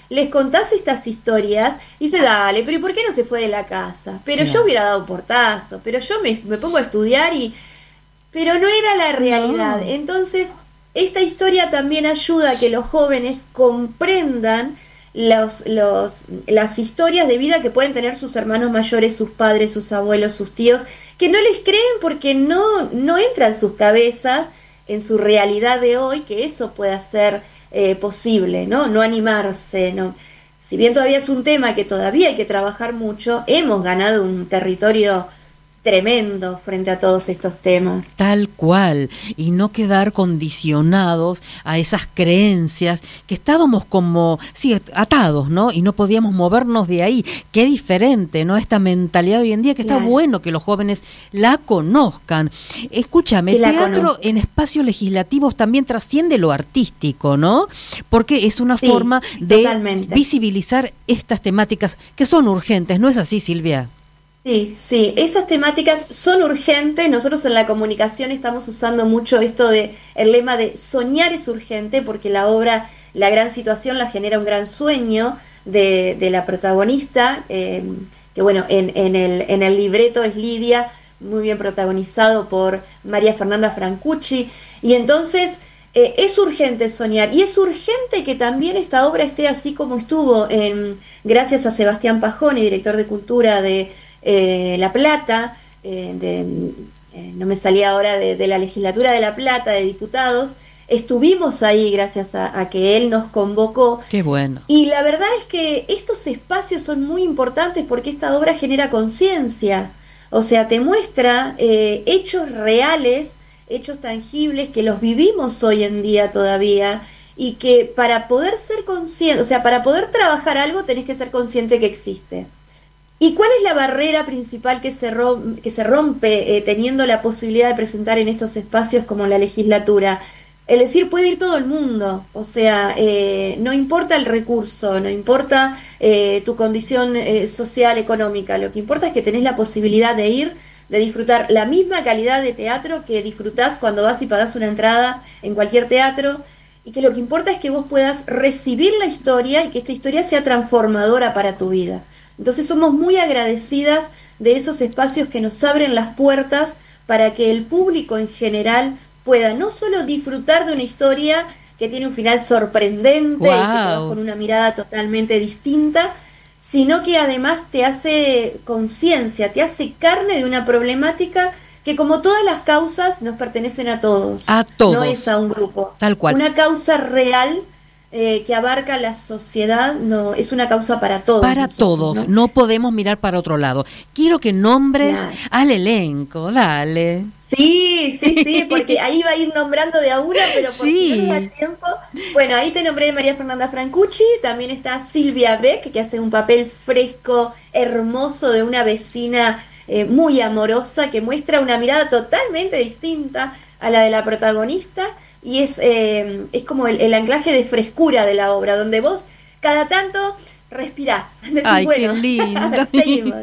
les contás estas historias y dice, dale, pero ¿y por qué no se fue de la casa? Pero no. Yo hubiera dado un portazo, pero yo me, me pongo a estudiar y... Pero no era la realidad. No. Entonces, esta historia también ayuda a que los jóvenes comprendan los, los, las historias de vida que pueden tener sus hermanos mayores, sus padres, sus abuelos, sus tíos, que no les creen porque no, no entra en sus cabezas, en su realidad de hoy, que eso pueda ser eh, posible, ¿no? No animarse, ¿no? Si bien todavía es un tema que todavía hay que trabajar mucho, hemos ganado un territorio tremendo frente a todos estos temas. Tal cual, y no quedar condicionados a esas creencias que estábamos como, sí, atados, ¿no? Y no podíamos movernos de ahí. Qué diferente, ¿no? Esta mentalidad de hoy en día que claro. Está bueno que los jóvenes la conozcan. Escúchame, el teatro en espacios legislativos también trasciende lo artístico, ¿no? Porque es una sí, forma de totalmente. Visibilizar estas temáticas que son urgentes, ¿no es así, Silvia? Sí, sí, estas temáticas son urgentes. Nosotros en la comunicación estamos usando mucho esto de el lema de soñar es urgente, porque la obra, la gran situación la genera un gran sueño de, de la protagonista, eh, que bueno, en, en, el, en el libreto es Lidia, muy bien protagonizado por María Fernanda Francucci, y entonces eh, es urgente soñar, y es urgente que también esta obra esté así como estuvo, en, gracias a Sebastián Pajoni, director de Cultura de Eh, La Plata, eh, de, eh, no me salía ahora de, de la legislatura de La Plata, de diputados. Estuvimos ahí gracias a, a que él nos convocó. Qué bueno. Y la verdad es que estos espacios son muy importantes porque esta obra genera conciencia, o sea, te muestra eh, hechos reales, hechos tangibles que los vivimos hoy en día todavía, y que para poder ser consciente, o sea, para poder trabajar algo tenés que ser consciente que existe. ¿Y cuál es la barrera principal que se rompe, que se rompe eh, teniendo la posibilidad de presentar en estos espacios como la legislatura? Es decir, puede ir todo el mundo, o sea, eh, no importa el recurso, no importa eh, tu condición eh, social, económica, lo que importa es que tenés la posibilidad de ir, de disfrutar la misma calidad de teatro que disfrutás cuando vas y pagás una entrada en cualquier teatro, y que lo que importa es que vos puedas recibir la historia y que esta historia sea transformadora para tu vida. Entonces somos muy agradecidas de esos espacios que nos abren las puertas para que el público en general pueda no solo disfrutar de una historia que tiene un final sorprendente wow. y que te vas con una mirada totalmente distinta, sino que además te hace conciencia, te hace carne de una problemática que, como todas las causas, nos pertenecen a todos. A todos. No es a un grupo. Tal cual. Una causa real Eh, que abarca la sociedad, no es una causa para todos. Para nosotros, todos, ¿no? No podemos mirar para otro lado. Quiero que nombres claro. al elenco, dale. Sí, sí, sí, porque ahí va a ir nombrando de a una, pero por sí. si no da tiempo. Bueno, ahí te nombré María Fernanda Francucci, también está Silvia Beck, que hace un papel fresco, hermoso, de una vecina eh, muy amorosa, que muestra una mirada totalmente distinta a la de la protagonista. Y es, eh, es como el, el anclaje de frescura de la obra, donde vos cada tanto respirás. Decís, ay, bueno, qué lindo. Seguimos.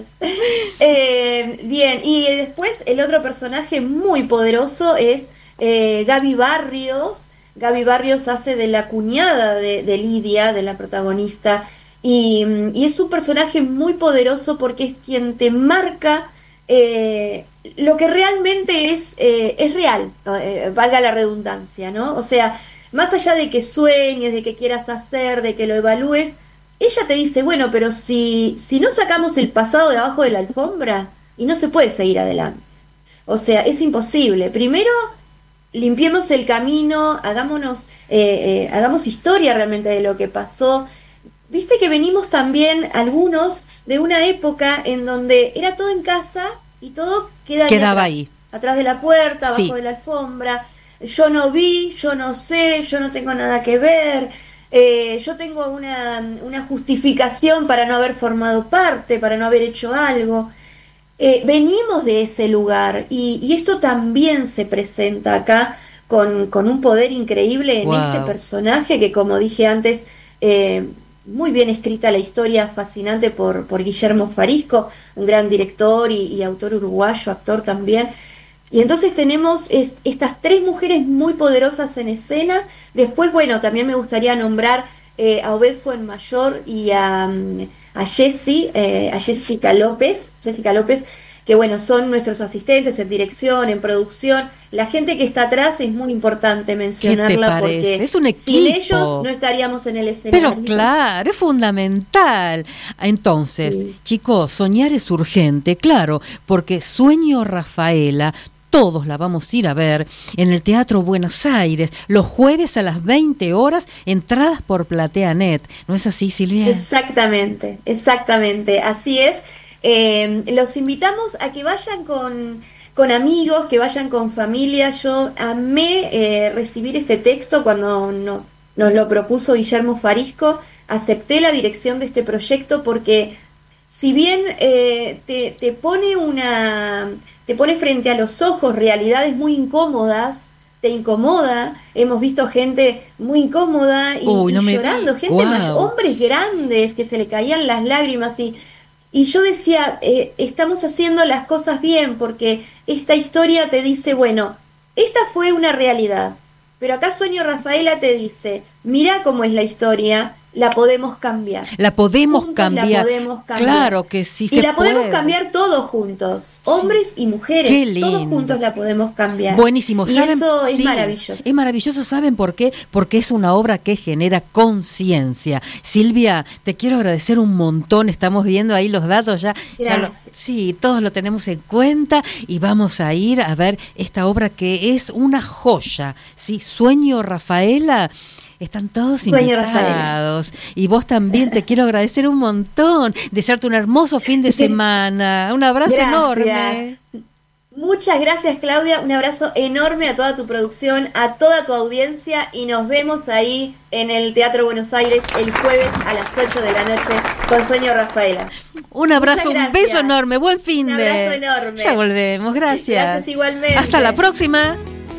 Eh, bien, y después el otro personaje muy poderoso es eh, Gaby Barrios. Gaby Barrios hace de la cuñada de, de Lidia, de la protagonista, y, y es un personaje muy poderoso porque es quien te marca Eh, lo que realmente es, eh, es real, eh, valga la redundancia, ¿no? O sea, más allá de que sueñes, de que quieras hacer, de que lo evalúes, ella te dice, bueno, pero si, si no sacamos el pasado de abajo de la alfombra, y no se puede seguir adelante. O sea, es imposible. Primero, limpiemos el camino, hagámonos, eh, eh, hagamos historia realmente de lo que pasó. Viste que venimos también algunos de una época en donde era todo en casa y todo queda quedaba atrás, ahí, atrás de la puerta, abajo sí. de la alfombra. Yo no vi, yo no sé, yo no tengo nada que ver, eh, yo tengo una, una justificación para no haber formado parte, para no haber hecho algo. Eh, venimos de ese lugar y, y esto también se presenta acá con, con un poder increíble en wow. este personaje que, como dije antes, eh, muy bien escrita la historia, fascinante por, por Guillermo Farisco, un gran director y, y autor uruguayo, actor también. Y entonces tenemos es, estas tres mujeres muy poderosas en escena. Después, bueno, también me gustaría nombrar eh, a Obed Fuenmayor y a, a Jessy, eh, a Jessica López, Jessica López, que bueno, son nuestros asistentes en dirección, en producción. La gente que está atrás es muy importante mencionarla porque es un equipo. Sin ellos no estaríamos en el escenario. Pero claro, es fundamental. Entonces, sí. Chicos, soñar es urgente, claro, porque Sueño Rafaela, todos la vamos a ir a ver en el Teatro Buenos Aires, los jueves a las veinte horas, entradas por PlateaNet. ¿No es así, Silvia? Exactamente, exactamente, así es. Eh, los invitamos a que vayan con, con amigos, que vayan con familia. Yo amé eh, recibir este texto cuando no, nos lo propuso Guillermo Farisco. Acepté la dirección de este proyecto porque si bien eh, te, te pone una, te pone frente a los ojos realidades muy incómodas, te incomoda. Hemos visto gente muy incómoda y, Uy, no y me... llorando, gente wow. más, hombres grandes que se le caían las lágrimas y Y yo decía, eh, estamos haciendo las cosas bien porque esta historia te dice, bueno, esta fue una realidad, pero acá Sueño Rafaela te dice, mira cómo es la historia, la podemos cambiar. La podemos juntos cambiar. La podemos cambiar. Claro que sí se Y la puede. podemos cambiar todos juntos, hombres sí. y mujeres. Qué lindo. Todos juntos la podemos cambiar. Buenísimo. Y ¿Saben? eso es sí, maravilloso. Es maravilloso, ¿saben por qué? Porque es una obra que genera conciencia. Silvia, te quiero agradecer un montón. Estamos viendo ahí los datos ya. ya lo, sí, todos lo tenemos en cuenta y vamos a ir a ver esta obra que es una joya. ¿Sí? Sueño Rafaela. Están todos Sueño invitados. Rafaela. Y vos también te quiero agradecer un montón, desearte un hermoso fin de semana. Un abrazo gracias. enorme. Muchas gracias, Claudia. Un abrazo enorme a toda tu producción, a toda tu audiencia y nos vemos ahí en el Teatro Buenos Aires el jueves a las ocho de la noche con Sueño Rafaela. Un abrazo, un beso enorme. Buen fin un de. Un abrazo enorme. Ya volvemos. Gracias. Gracias igualmente. Hasta la próxima.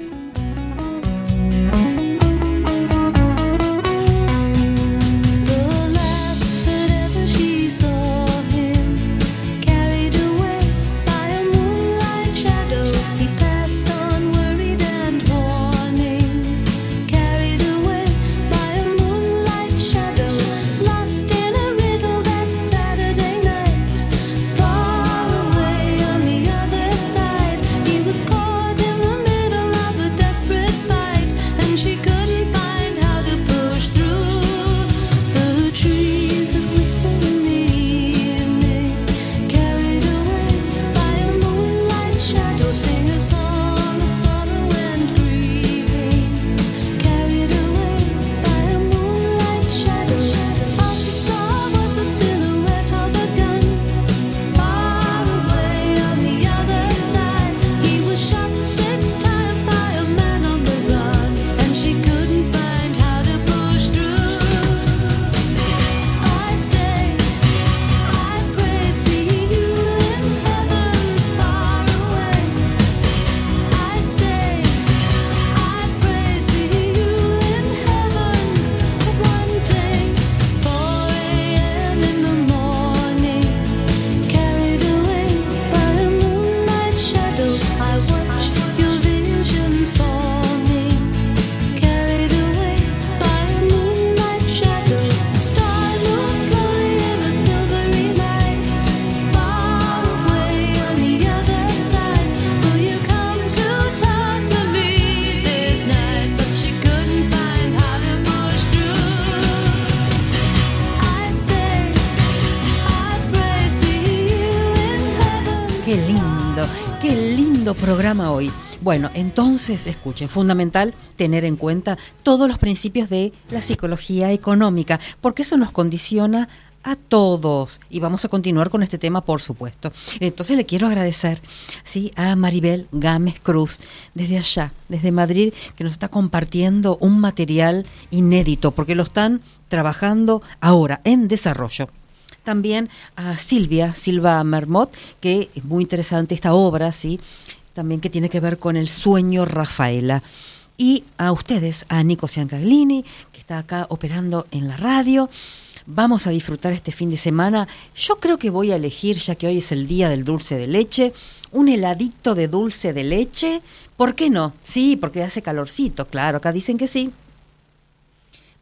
Programa hoy. Bueno, entonces escuchen, fundamental tener en cuenta todos los principios de la psicología económica, porque eso nos condiciona a todos. Y vamos a continuar con este tema, por supuesto. Entonces le quiero agradecer ¿sí? a Maribel Gámez Cruz, desde allá, desde Madrid, que nos está compartiendo un material inédito, porque lo están trabajando ahora en desarrollo. También a Silvia, Silva Mermot, que es muy interesante esta obra, ¿sí? También que tiene que ver con el Sueño Rafaela. Y a ustedes, a Nico Ciancaglini, que está acá operando en la radio. Vamos a disfrutar este fin de semana. Yo creo que voy a elegir, ya que hoy es el día del dulce de leche, un heladito de dulce de leche. ¿Por qué no? Sí, porque hace calorcito, claro, acá dicen que sí.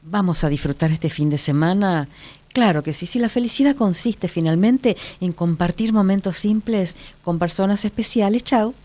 Vamos a disfrutar este fin de semana. Claro que sí, si la felicidad consiste finalmente en compartir momentos simples con personas especiales, chao.